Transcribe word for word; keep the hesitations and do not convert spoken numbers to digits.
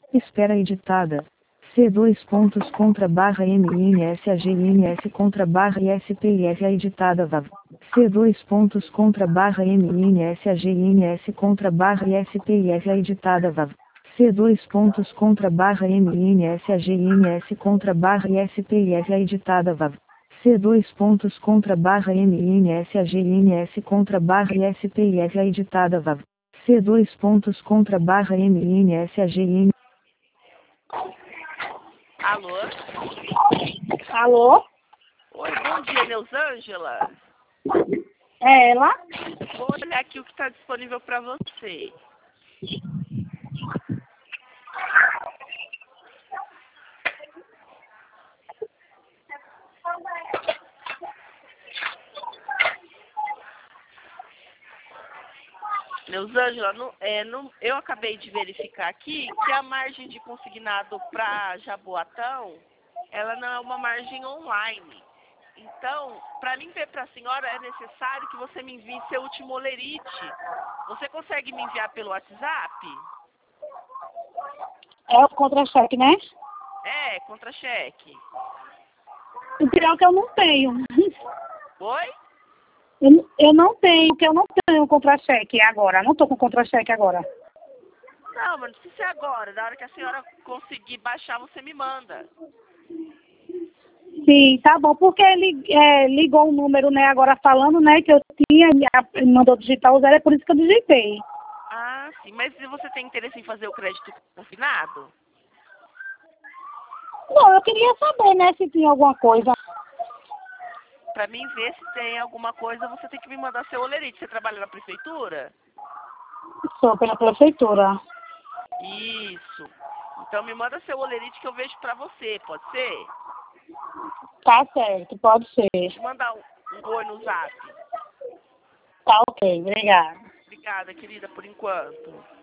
Espera editada. C dois pontos contra barra M N S A G N S contra barra I S P I F A editada V A V. C dois pontos contra barra M N S A G N S contra barra I S P I F A editada V A V. C dois pontos contra barra M N S A G N S contra barra I S P I F A editada V A V. C dois pontos contra barra M N S A G N S contra barra I S P I F A editada V A V. C dois pontos contra barra M N S A G N. Alô? Alô? Oi, bom dia, Neusângela. É ela? Vou olhar aqui o que está disponível para você. Neusângela, no, é, no, eu acabei de verificar aqui que a margem de consignado para Jaboatão, ela não é uma margem online. Então, para mim ver para a senhora, é necessário que você me envie seu último olerite. Você consegue me enviar pelo WhatsApp? É o contra-cheque, né? É, contra-cheque. O pior é que eu não tenho. Oi? Eu, eu não tenho, porque eu não tenho contra-cheque agora. Não tô com contra-cheque agora. Não, mas não precisa ser agora. Na hora que a senhora conseguir baixar, você me manda. Sim, tá bom. Porque ele é, ligou o número, né, agora falando, né, que eu tinha, e mandou digitar o zero, é por isso que eu digitei. Ah, sim. Mas se você tem interesse em fazer o crédito confinado? Não, eu queria saber, né, se tinha alguma coisa. Para mim ver se tem alguma coisa, você tem que me mandar seu olerite. Você trabalha na prefeitura? Sou pela prefeitura. Isso. Então me manda seu olerite que eu vejo para você, pode ser? Tá certo, pode ser. Deixa eu mandar um, um oi no zap. Tá ok, obrigada. Obrigada, querida, por enquanto.